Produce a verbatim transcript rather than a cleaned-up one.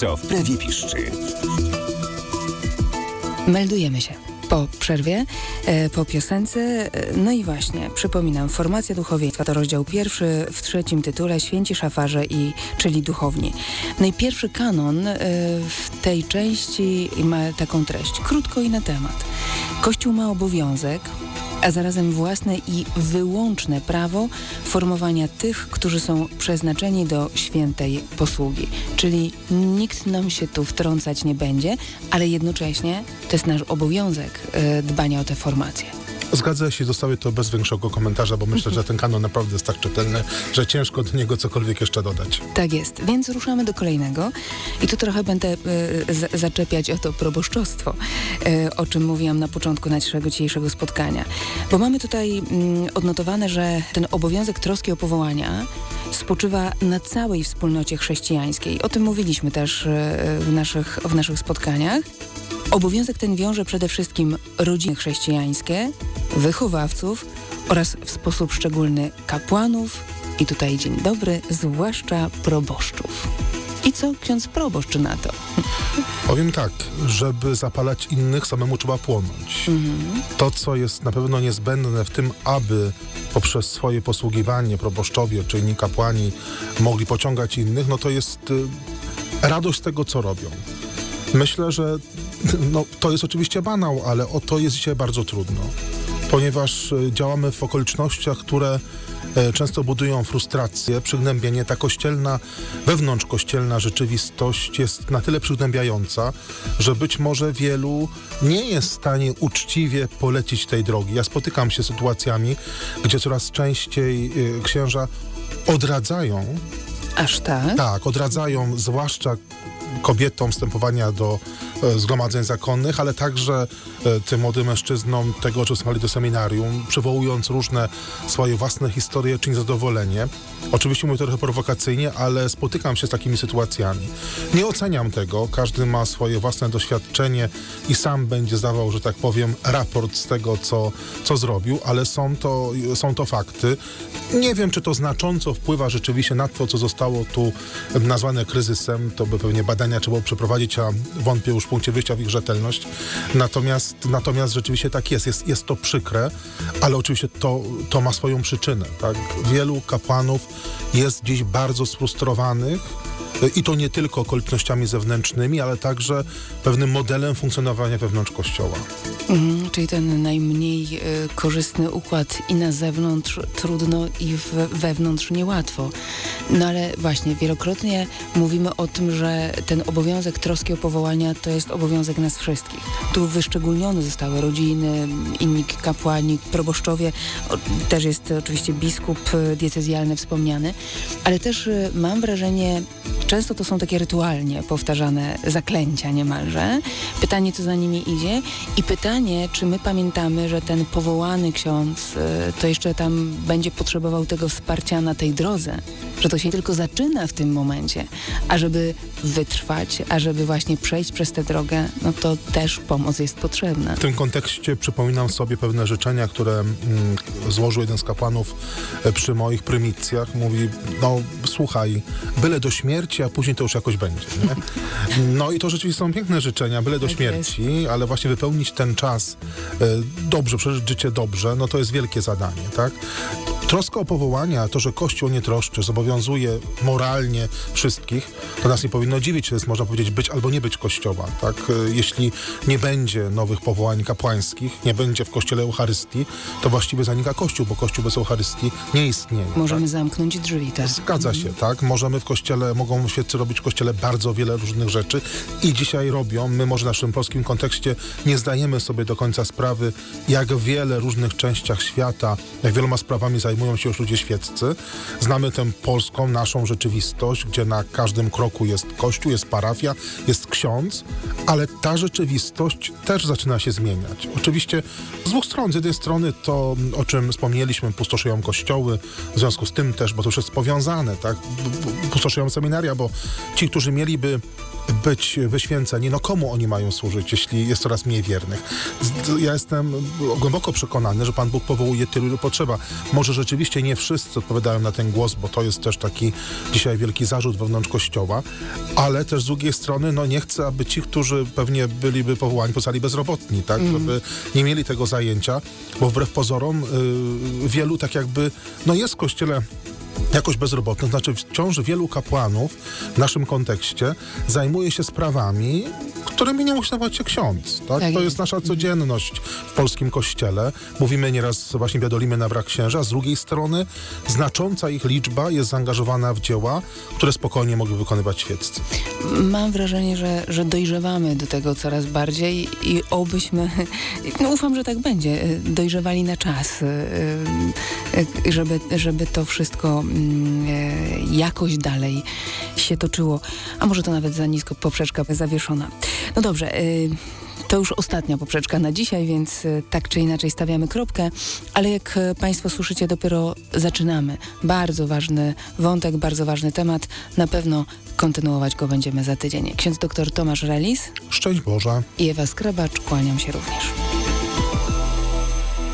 co w prawie piszczy. Meldujemy się po przerwie, e, po piosence. E, no i właśnie, przypominam, formacja duchowieństwa to rozdział pierwszy w trzecim tytule Święci Szafarze, i, czyli duchowni. No i pierwszy kanon e, w tej części ma taką treść, krótko i na temat. Kościół ma obowiązek, a zarazem własne i wyłączne prawo formowania tych, którzy są przeznaczeni do świętej posługi. Czyli nikt nam się tu wtrącać nie będzie, ale jednocześnie to jest nasz obowiązek y, dbania o te formacje. Zgadza się, zostawię to bez większego komentarza, bo myślę, że ten kanon naprawdę jest tak czytelny, że ciężko do niego cokolwiek jeszcze dodać. Tak jest, więc ruszamy do kolejnego i tu trochę będę y, z, zaczepiać o to proboszczostwo, y, o czym mówiłam na początku naszego dzisiejszego spotkania. Bo mamy tutaj y, odnotowane, że ten obowiązek troski o powołania spoczywa na całej wspólnocie chrześcijańskiej. O tym mówiliśmy też y, w, naszych, w naszych spotkaniach. Obowiązek ten wiąże przede wszystkim rodziny chrześcijańskie, wychowawców oraz w sposób szczególny kapłanów i tutaj dzień dobry, zwłaszcza proboszczów. I co ksiądz proboszcz na to? Powiem tak, żeby zapalać innych, samemu trzeba płonąć. Mhm. To, co jest na pewno niezbędne w tym, aby poprzez swoje posługiwanie proboszczowie, czy inni kapłani mogli pociągać innych, no to jest y, radość z tego, co robią. Myślę, że no, to jest oczywiście banał, ale o to jest dzisiaj bardzo trudno, ponieważ działamy w okolicznościach, które często budują frustrację, przygnębienie. Ta kościelna, wewnątrzkościelna rzeczywistość jest na tyle przygnębiająca, że być może wielu nie jest w stanie uczciwie polecić tej drogi. Ja spotykam się z sytuacjami, gdzie coraz częściej księża odradzają. Aż tak? Tak, odradzają zwłaszcza kobietom wstępowania do e, zgromadzeń zakonnych, ale także e, tym młodym mężczyznom tego, że wstępowali do seminarium, przywołując różne swoje własne historie czy niezadowolenie. Oczywiście mówię to trochę prowokacyjnie, ale spotykam się z takimi sytuacjami. Nie oceniam tego, każdy ma swoje własne doświadczenie i sam będzie zdawał, że tak powiem, raport z tego, co, co zrobił, ale są to, są to fakty. Nie wiem, czy to znacząco wpływa rzeczywiście na to, co zostało tu nazwane kryzysem, to by pewnie badania trzeba było przeprowadzić, a wątpię już w punkcie wyjścia w ich rzetelność. Natomiast, natomiast rzeczywiście tak jest. jest. Jest to przykre, ale oczywiście to, to ma swoją przyczynę. Tak? Wielu kapłanów jest dziś bardzo sfrustrowanych i to nie tylko okolicznościami zewnętrznymi, ale także pewnym modelem funkcjonowania wewnątrz Kościoła. Mhm, czyli ten najmniej y, korzystny układ i na zewnątrz trudno, i w, wewnątrz niełatwo. No ale właśnie wielokrotnie mówimy o tym, że ten obowiązek troski o powołania to jest obowiązek nas wszystkich. Tu wyszczególnione zostały rodziny, inni kapłani, proboszczowie, o, też jest oczywiście biskup y, diecezjalny wspomniany, ale też y, mam wrażenie, często to są takie rytualnie powtarzane zaklęcia niemalże. Pytanie, co za nimi idzie, i pytanie, czy my pamiętamy, że ten powołany ksiądz y, to jeszcze tam będzie potrzebował tego wsparcia na tej drodze, że to się tylko zaczyna w tym momencie, a żeby wytrwać, a żeby właśnie przejść przez tę drogę, no to też pomoc jest potrzebna. W tym kontekście przypominam sobie pewne życzenia, które mm, złożył jeden z kapłanów e, przy moich prymitcjach. Mówi, no słuchaj, byle do śmierci, a później to już jakoś będzie. Nie? No i to rzeczywiście są piękne życzenia, byle do tak śmierci, jest. Ale właśnie wypełnić ten czas e, dobrze, przeżyć życie dobrze, no to jest wielkie zadanie, tak? Troska o powołania, to, że Kościół nie troszczy, zobowiązuje moralnie wszystkich, to nas nie powinno dziwić. To jest, można powiedzieć, być albo nie być Kościoła, tak? Jeśli nie będzie nowych powołań kapłańskich, nie będzie w Kościele Eucharystii, to właściwie zanika Kościół, bo Kościół bez Eucharystii nie istnieje. Możemy tak? zamknąć drzwi, tak? Zgadza się, tak? Możemy w Kościele, mogą świeccy robić w Kościele bardzo wiele różnych rzeczy i dzisiaj robią. My może w naszym polskim kontekście nie zdajemy sobie do końca sprawy, jak wiele różnych częściach świata, jak wieloma sprawami zajmują się już ludzie świeccy. Znamy tę polską, naszą rzeczywistość, gdzie na każdym kroku jest kościół, jest parafia, jest ksiądz, ale ta rzeczywistość też zaczyna się zmieniać. Oczywiście z dwóch stron. Z jednej strony to, o czym wspomnieliśmy, pustoszeją kościoły, w związku z tym też, bo to już jest powiązane, tak? Pustoszeją seminaria, bo ci, którzy mieliby być wyświęceni. No komu oni mają służyć, jeśli jest coraz mniej wiernych? Ja jestem głęboko przekonany, że Pan Bóg powołuje tylu, ilu potrzeba. Może rzeczywiście nie wszyscy odpowiadają na ten głos, bo to jest też taki dzisiaj wielki zarzut wewnątrz Kościoła, ale też z drugiej strony, no nie chcę, aby ci, którzy pewnie byliby powołani, pozostali bezrobotni, tak? Mm. Żeby nie mieli tego zajęcia, bo wbrew pozorom yy, wielu tak jakby, no jest w Kościele jakoś bezrobotnych, znaczy wciąż wielu kapłanów w naszym kontekście zajmuje się sprawami, którymi nie musi zajmować się ksiądz. Tak? Tak To jest. jest nasza codzienność w polskim kościele. Mówimy nieraz, właśnie biadolimy na brak księży, a z drugiej strony znacząca ich liczba jest zaangażowana w dzieła, które spokojnie mogą wykonywać świeccy. Mam wrażenie, że, że dojrzewamy do tego coraz bardziej i obyśmy, no ufam, że tak będzie, dojrzewali na czas, żeby, żeby to wszystko jakoś dalej się toczyło. A może to nawet za nisko poprzeczka zawieszona. No dobrze, to już ostatnia poprzeczka na dzisiaj, więc tak czy inaczej stawiamy kropkę, ale jak Państwo słyszycie, dopiero zaczynamy. Bardzo ważny wątek, bardzo ważny temat. Na pewno kontynuować go będziemy za tydzień. Ksiądz doktor Tomasz Relis. Szczęść Boże. I Ewa Skrabacz. Kłaniam się również.